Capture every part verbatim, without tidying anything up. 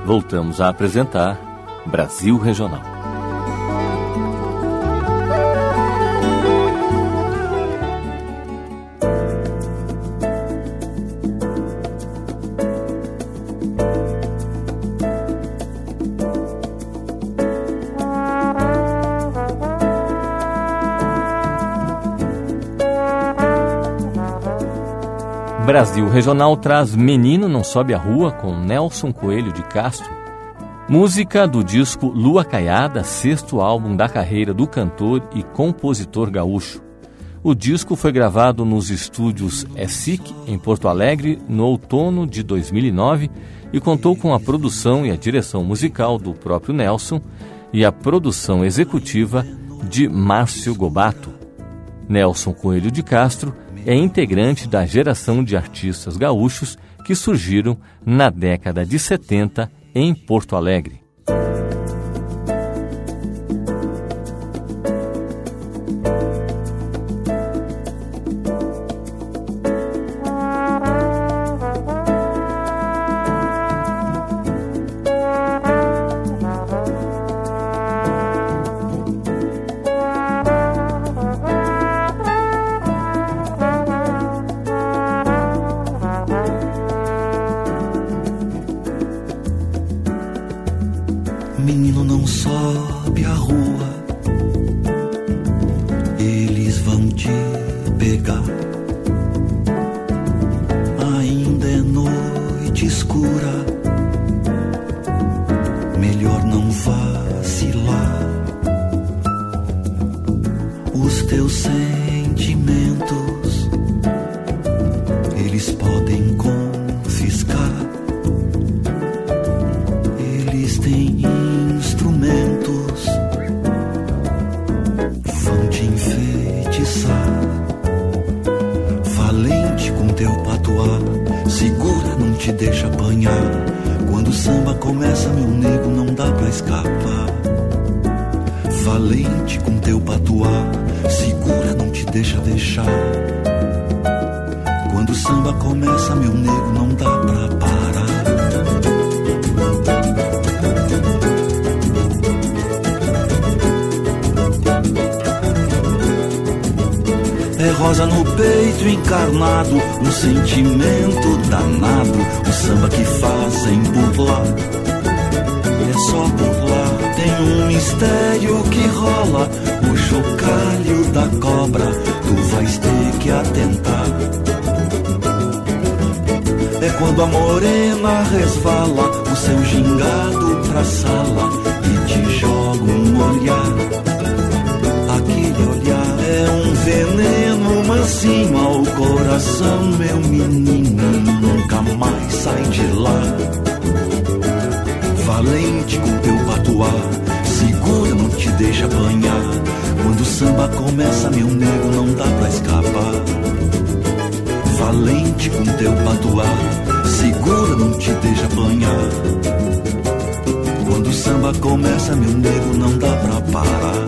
voltamos a apresentar Brasil Regional. Brasil Regional traz Menino Não Sobe a Rua, com Nelson Coelho de Castro, música do disco Lua Caiada, sexto álbum da carreira do cantor e compositor gaúcho. O disco foi gravado nos estúdios E S I C, em Porto Alegre, no outono de dois mil e nove, e contou com a produção e a direção musical do próprio Nelson e a produção executiva de Márcio Gobato. Nelson Coelho de Castro é integrante da geração de artistas gaúchos que surgiram na década de setenta em Porto Alegre. Menino não sobe a rua, eles vão te pegar. Ainda é noite escura, melhor não vacilar. Os teus sentimentos, eles podem confiscar. Eles têm instrumentos, vão te enfeitiçar. Valente com teu patuá, segura, não te deixa apanhar. Quando o samba começa, meu nego, não dá pra escapar. Valente com teu patuá, segura, não te deixa deixar. Quando o samba começa, meu nego, não dá pra parar. É rosa no peito encarnado, um sentimento danado, o samba que fazem por lá. É só por lá, tem um mistério que rola, o chocalho da cobra, tu vais ter que atentar. É quando a morena resvala, o seu gingado pra sala e te joga um olhar. Aquele olhar é um veneno mansinho ao coração, meu menino, nunca mais sai de lá. Valente com teu patuá, segura, não te deixa apanhar. Quando o samba começa, meu nego, não dá pra escapar. Valente com teu patuá, segura, não te deixa apanhar. Quando o samba começa, meu nego, não dá pra parar.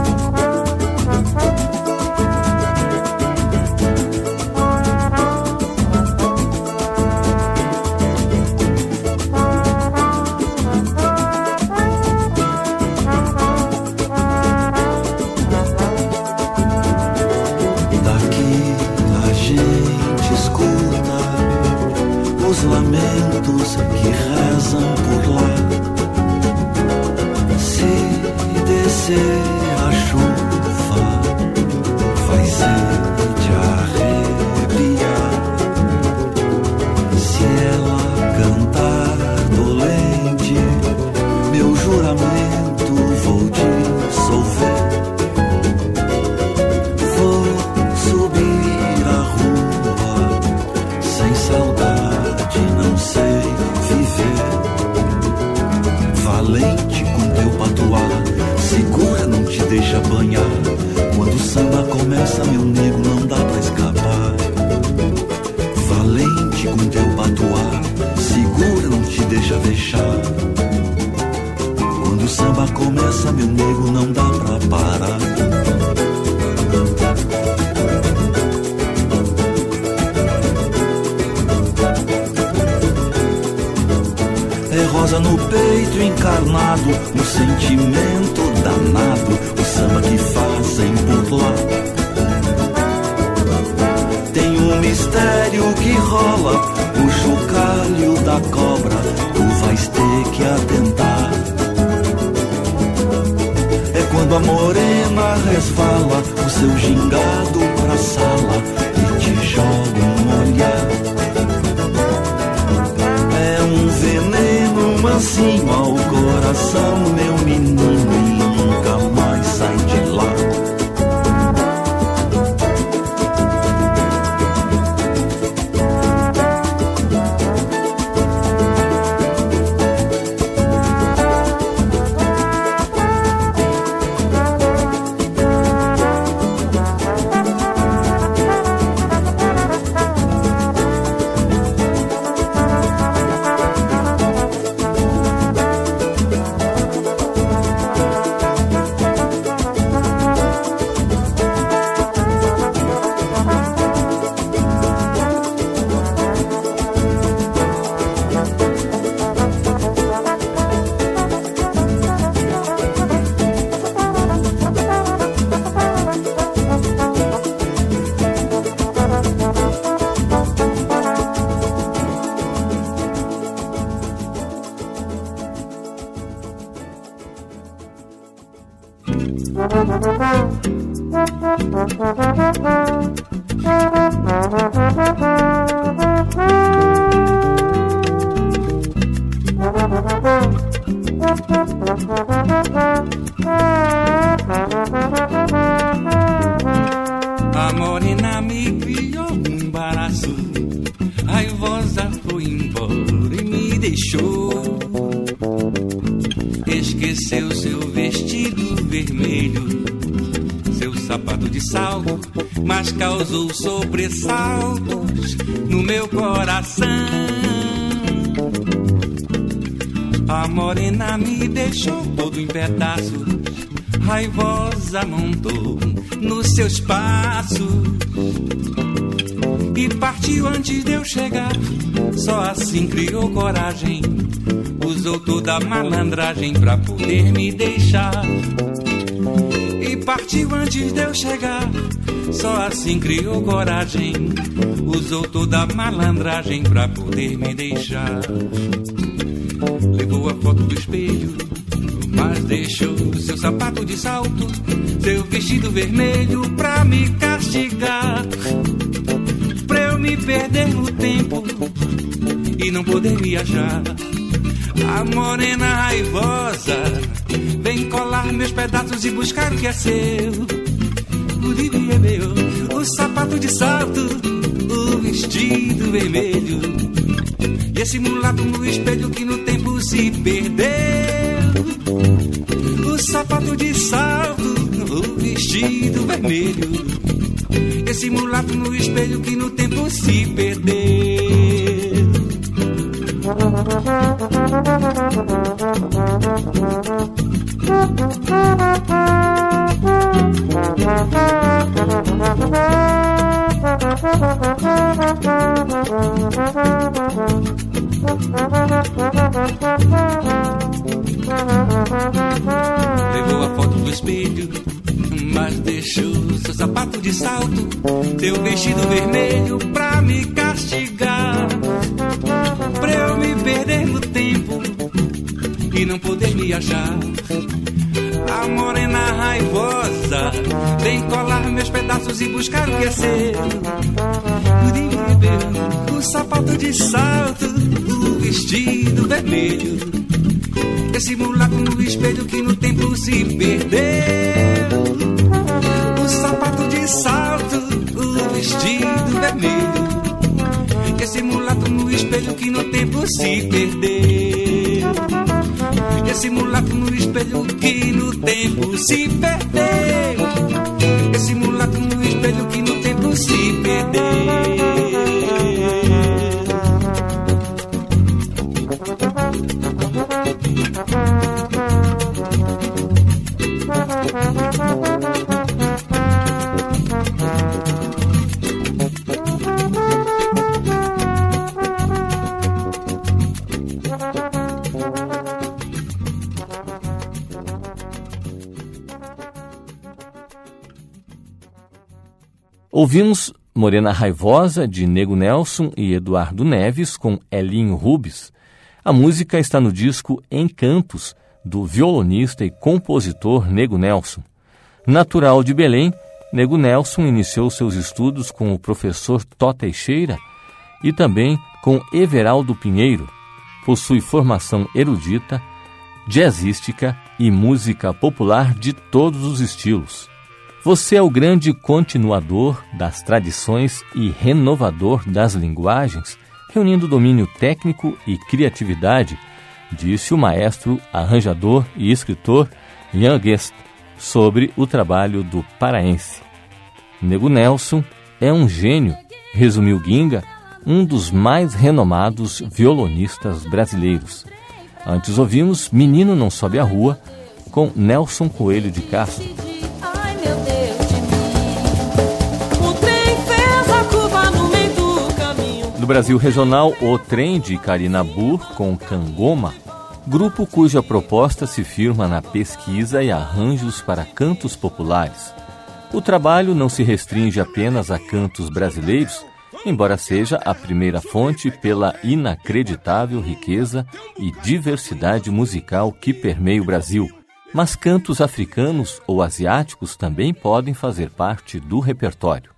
Lamentos que rezam por lá. Se descer a chuva, vai ser de arrepiar. Se ela cantar dolente, meu juramento vou dissolver. Vou subir a rua sem saudade, não sei viver. Valente com teu patuá, segura, não te deixa apanhar. Quando o samba começa, meu nego, não dá pra escapar. Valente com teu patuá, segura, não te deixa fechar. Quando o samba começa, meu nego, não dá pra parar. rosa no peito encarnado, um sentimento danado, o samba que fazem por lá. Tem um mistério que rola, o chocalho da cobra, tu vais ter que atentar. É quando a morena resvala o seu gingado pra sala e te joga um olhar. É um veneno mansinho ao coração, meu menino, e nunca mais sai de lá. A morena me criou um embaraço, raivosa foi embora e me deixou. Esqueceu seu vestido vermelho, seu sapato de salto, mas causou sobressaltos no meu coração. A morena me deixou todo em pedaços, raivosa montou nos seus passos e partiu antes de eu chegar. Só assim criou coragem, usou toda a malandragem pra poder me deixar. E partiu antes de eu chegar, só assim criou coragem, usou toda a malandragem pra poder me deixar. Levou a foto do espelho, mas deixou seu sapato de salto, seu vestido vermelho pra me castigar, pra eu me perder no tempo e não poder me achar. A morena raivosa vem colar meus pedaços e buscar o que é seu. O livro é meu, o sapato de salto, o vestido vermelho e esse mulato no espelho que no tempo se perdeu. O sapato de salto, o vestido vermelho, esse mulato no espelho que no tempo se perdeu. Levou a foto do espelho, mas deixou seu sapato de salto, seu vestido vermelho pra me castigar, pra eu me perder no tempo e não poder me achar. A morena raivosa vem colar meus pedaços e buscar o que é seu. O sapato de salto, o vestido vermelho, esse mulato no espelho que no tempo se perdeu. O sapato de salto, o vestido vermelho, esse mulato no espelho que no tempo se perdeu. Esse mulato no espelho que no tempo se perdeu. Esse mulato no espelho que no tempo se perdeu. Ouvimos Morena Raivosa, de Nego Nelson e Eduardo Neves, com Elinho Rubens. A música está no disco Encantos, do violonista e compositor Nego Nelson. Natural de Belém, Nego Nelson iniciou seus estudos com o professor Tó Teixeira e também com Everaldo Pinheiro. Possui formação erudita, jazzística e música popular de todos os estilos. Você é o grande continuador das tradições e renovador das linguagens, reunindo domínio técnico e criatividade, disse o maestro, arranjador e escritor Ian Guest sobre o trabalho do paraense. Nego Nelson é um gênio, resumiu Ginga, um dos mais renomados violonistas brasileiros. Antes ouvimos Menino Não Sobe a Rua, com Nelson Coelho de Castro. No Brasil Regional, o Trem de Carinabur, com Cangoma, grupo cuja proposta se firma na pesquisa e arranjos para cantos populares. O trabalho não se restringe apenas a cantos brasileiros, embora seja a primeira fonte pela inacreditável riqueza e diversidade musical que permeia o Brasil, mas cantos africanos ou asiáticos também podem fazer parte do repertório.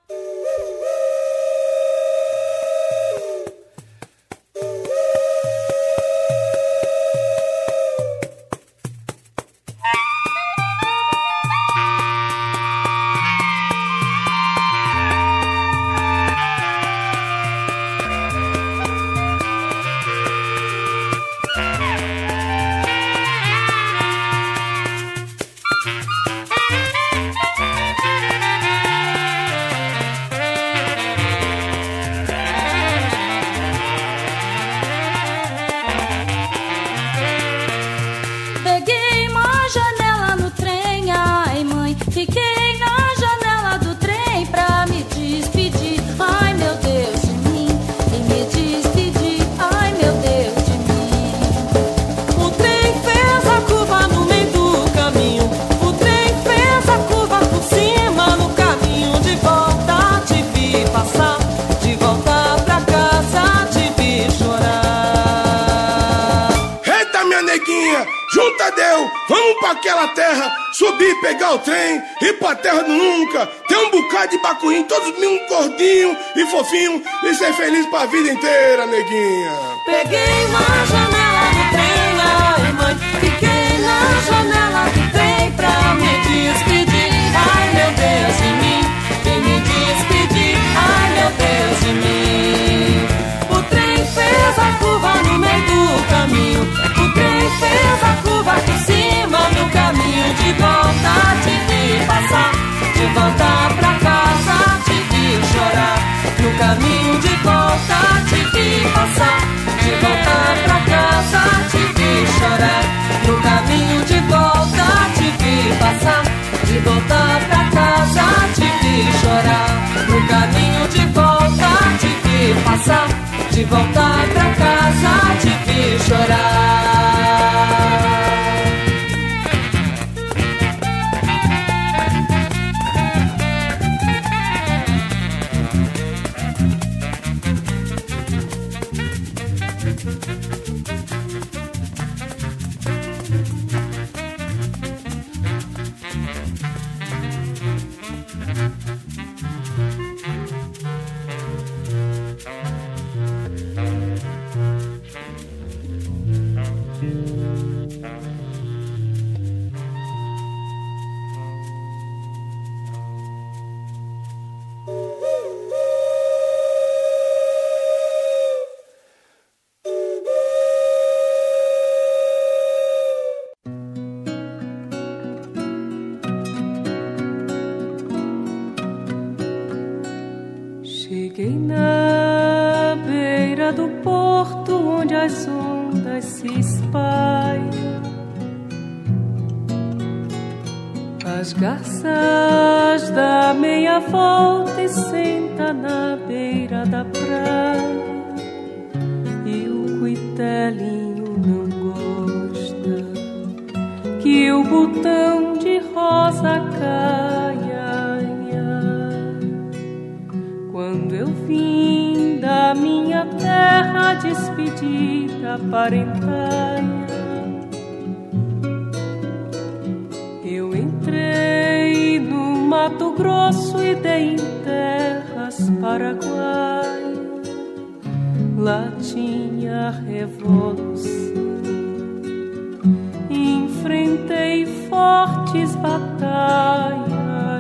Junta deu, vamos pra aquela terra, subir, pegar o trem, ir pra terra do nunca. Tem um bocado de bacuim, todos um gordinho e fofinho, e ser feliz pra vida inteira, neguinha. Peguei uma janela do trem, ai mãe, fiquei na janela do trem pra me despedir. Ai meu Deus de mim, vem me despedir. Ai meu Deus de mim. O trem fez a curva no meio do caminho, o trem fez a curva por cima no caminho de volta. Tive que passar, de volta pra casa, tive que chorar. No caminho de volta tive que passar, de volta pra casa tive que chorar. No caminho de volta tive que passar, de volta pra casa tive que chorar. No caminho de volta tive que passar, de volta pra casa tive que chorar. Cheguei na beira do porto onde as ondas se espalham, as garças dá meia volta e senta na beira da praia, e o cuitelinho não gosta que o botão de rosa caia. minha terra despedida parenteia. Eu entrei no Mato Grosso e dei em terras paraguaias. Lá tinha revolução, enfrentei fortes batalhas.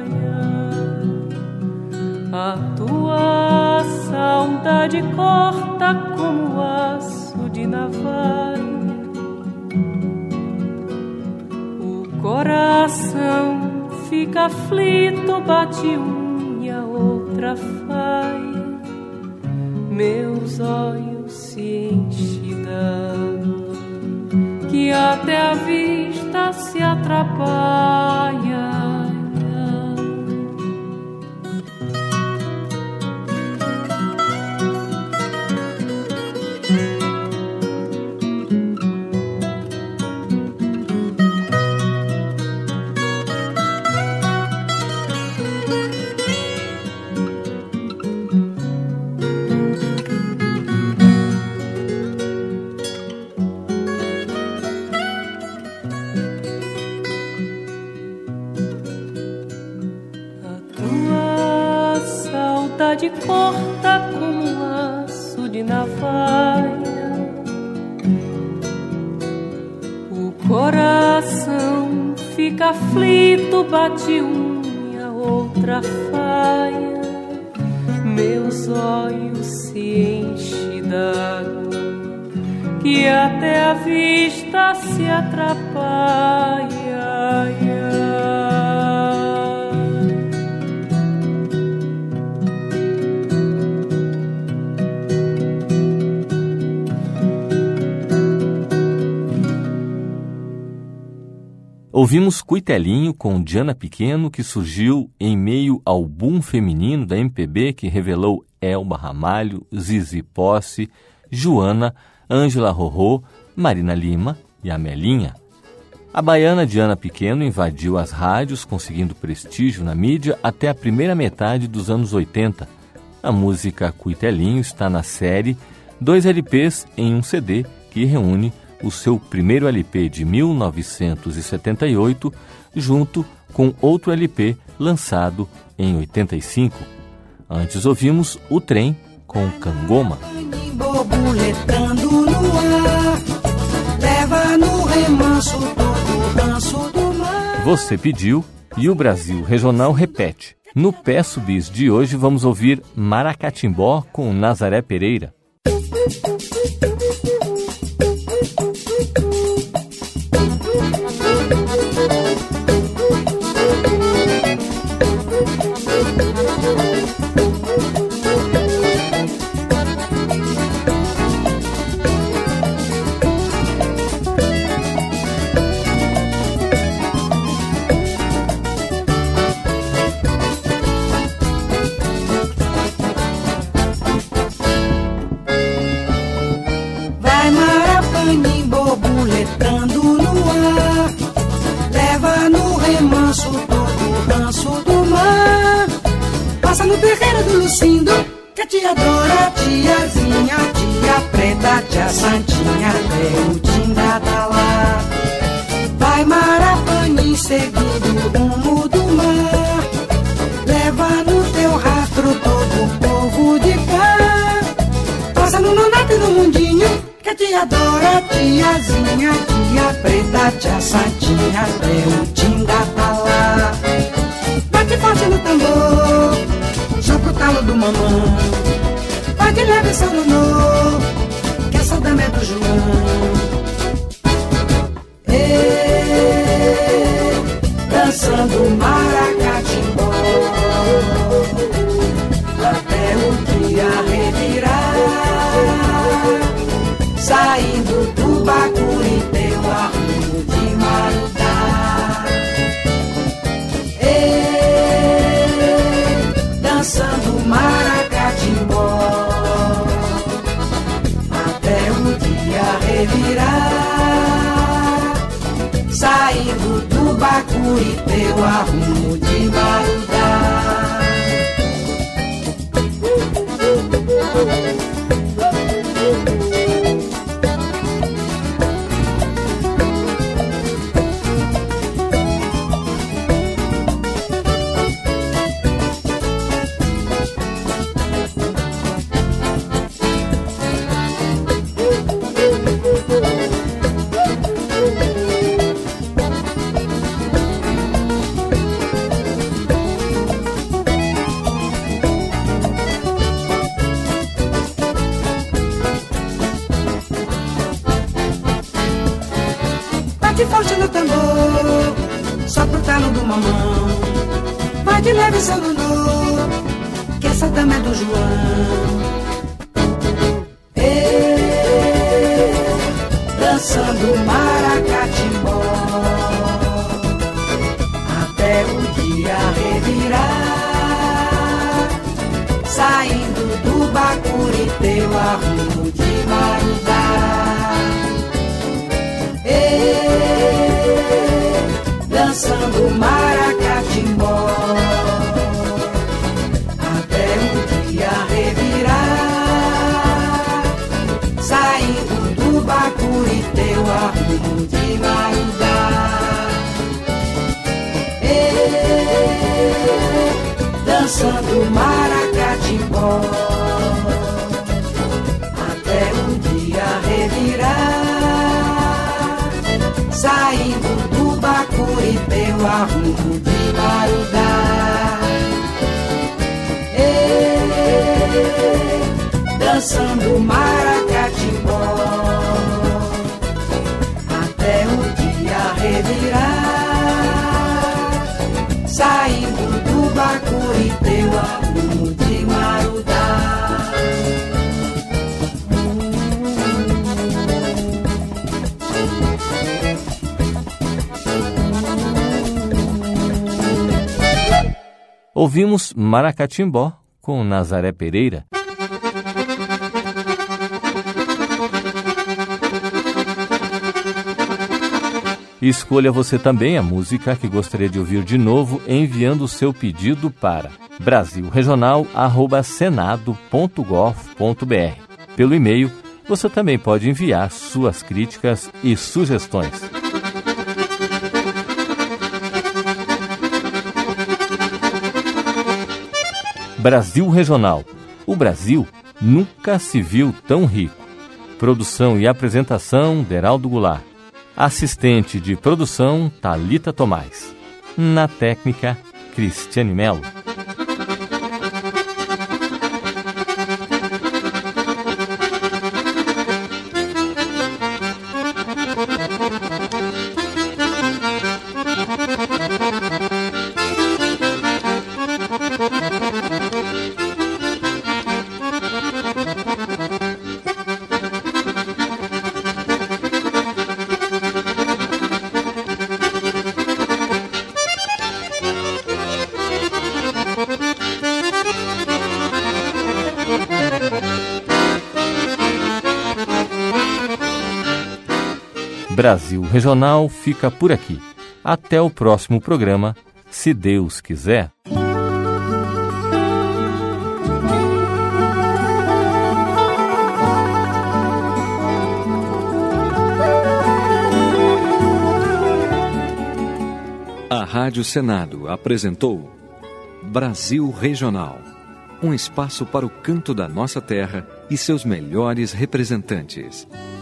A tua saudade corta como aço de navalha. O coração fica aflito, bate unha, outra faia. Meus olhos se enchem d'água, que até a vista se atrapalha. De corta como um laço de navalha. O coração fica aflito, bate unha, outra faia. Meus olhos se enchem d'água, que até a vista se atrapalha. Ouvimos Cuitelinho com Diana Pequeno, que surgiu em meio ao boom feminino da M P B que revelou Elba Ramalho, Zizi Posse, Joana, Ângela Rorrô, Marina Lima e Amelinha. A baiana Diana Pequeno invadiu as rádios, conseguindo prestígio na mídia até a primeira metade dos anos oitenta. A música Cuitelinho está na série Dois L Ps em um C D, que reúne o seu primeiro L P de mil novecentos e setenta e oito, junto com outro L P lançado em oitenta e cinco. Antes ouvimos O Trem com Cangoma. Borboletando no ar, leva no remanso todo o ranço do mar. Você pediu e o Brasil Regional repete. No Peço Bis de hoje vamos ouvir Maracatimbó com Nazaré Pereira. No terreiro do Lucindo, que a tia adora, tiazinha, tia preta, tia santinha, até o Tinga tá lá. Vai Marapani seguindo o rumo do mar, leva no teu rastro todo o povo de cá. Passa no nonato e no mundinho, que a tia adora, tiazinha, tia preta, tia santinha, até o Tinga tá lá. Bate forte no tambor, joga o talo do mamão, pode levar essa nono, que essa dama é do João. Ei, dançando maracatimbó, até o dia revirar, saindo do Bacuri teu arrumo de marudá. Dançando maracatimbó, até o dia revirar, saindo do Bacuri teu arrumo de marudá. bate forte no tambor, só pro talo do mamão. Vai de leve São Lulu, que essa dama é do João. Ei, dançando maracatimbó, até o dia revirar, saindo do Bacurité, o arrumo de Marudá. Ei, dançando maracatimbó, até o dia revirar, saindo do Bacurité, o arrumo de Marudá. Ei, dançando maracatimbó, até o dia revirar, saindo do Bacurité, o arrumo de Marudá. Ei, dançando maracatimbó, até o dia revirar, saindo do Bacurité, o arrumo de Marudá. Ouvimos Maracatimbó com Nazaré Pereira. Escolha você também a música que gostaria de ouvir de novo, enviando o seu pedido para brasil regional arroba senado ponto gov ponto br. Pelo e-mail, você também pode enviar suas críticas e sugestões. Brasil Regional. O Brasil nunca se viu tão rico. Produção e apresentação, Deraldo Goulart. Assistente de produção, Thalita Tomás. Na técnica, Cristiane Melo. Brasil Regional fica por aqui. Até o próximo programa, se Deus quiser. A Rádio Senado apresentou Brasil Regional, um espaço para o canto da nossa terra e seus melhores representantes.